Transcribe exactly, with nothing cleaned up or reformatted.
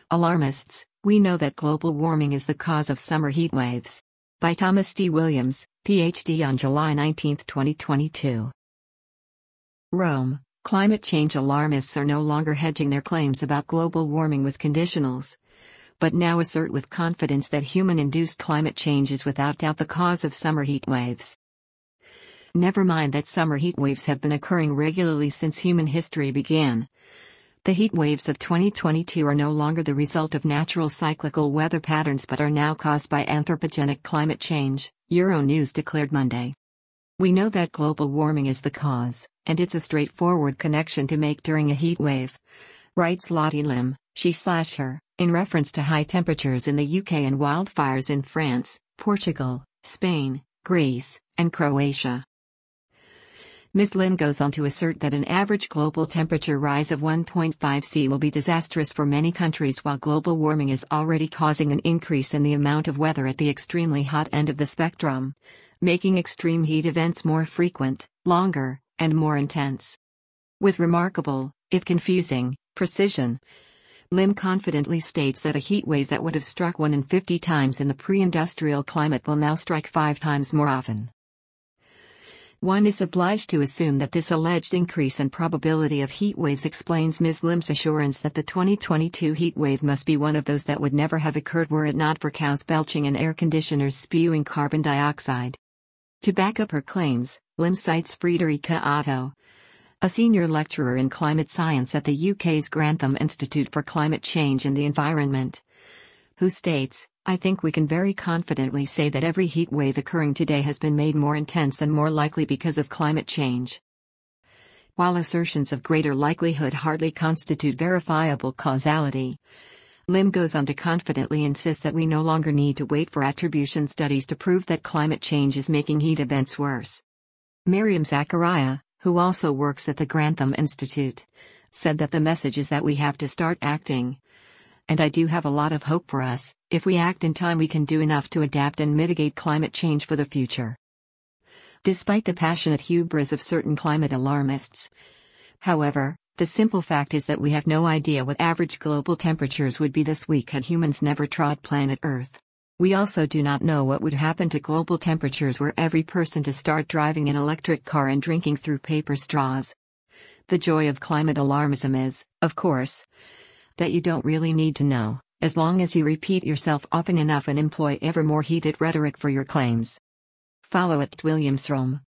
Alarmists, we know that global warming is the cause of summer heat waves. By Thomas D. Williams, P H D on July nineteenth, twenty twenty-two. Rome, climate change alarmists are no longer hedging their claims about global warming with conditionals, but now assert with confidence that human-induced climate change is without doubt the cause of summer heat waves. Never mind that summer heat waves have been occurring regularly since human history began. The heat waves of twenty twenty-two are no longer the result of natural cyclical weather patterns but are now caused by anthropogenic climate change, Euronews declared Monday. We know that global warming is the cause, and it's a straightforward connection to make during a heat wave, writes Lottie Lim, she slash her, in reference to high temperatures in the U K and wildfires in France, Portugal, Spain, Greece, and Croatia. Miz Lim goes on to assert that an average global temperature rise of one point five Celsius will be disastrous for many countries while global warming is already causing an increase in the amount of weather at the extremely hot end of the spectrum, making extreme heat events more frequent, longer, and more intense. With remarkable, if confusing, precision, Lim confidently states that a heat wave that would have struck one in fifty times in the pre-industrial climate will now strike five times more often. One is obliged to assume that this alleged increase in probability of heat waves explains Miz Lim's assurance that the twenty twenty-two heat wave must be one of those that would never have occurred were it not for cows belching and air conditioners spewing carbon dioxide. To back up her claims, Lim cites Friederike Otto, a senior lecturer in climate science at the U K's Grantham Institute for Climate Change and the Environment, who states, "I think we can very confidently say that every heat wave occurring today has been made more intense and more likely because of climate change." While assertions of greater likelihood hardly constitute verifiable causality, Lim goes on to confidently insist that we no longer need to wait for attribution studies to prove that climate change is making heat events worse. Miriam Zachariah, who also works at the Grantham Institute, said that the message is that we have to start acting. And I do have a lot of hope for us. If we act in time, we can do enough to adapt and mitigate climate change for the future. Despite the passionate hubris of certain climate alarmists, however, the simple fact is that we have no idea what average global temperatures would be this week had humans never trod planet Earth. We also do not know what would happen to global temperatures were every person to start driving an electric car and drinking through paper straws. The joy of climate alarmism is, of course, that you don't really need to know, as long as you repeat yourself often enough and employ ever more heated rhetoric for your claims. Follow at Williams Rome.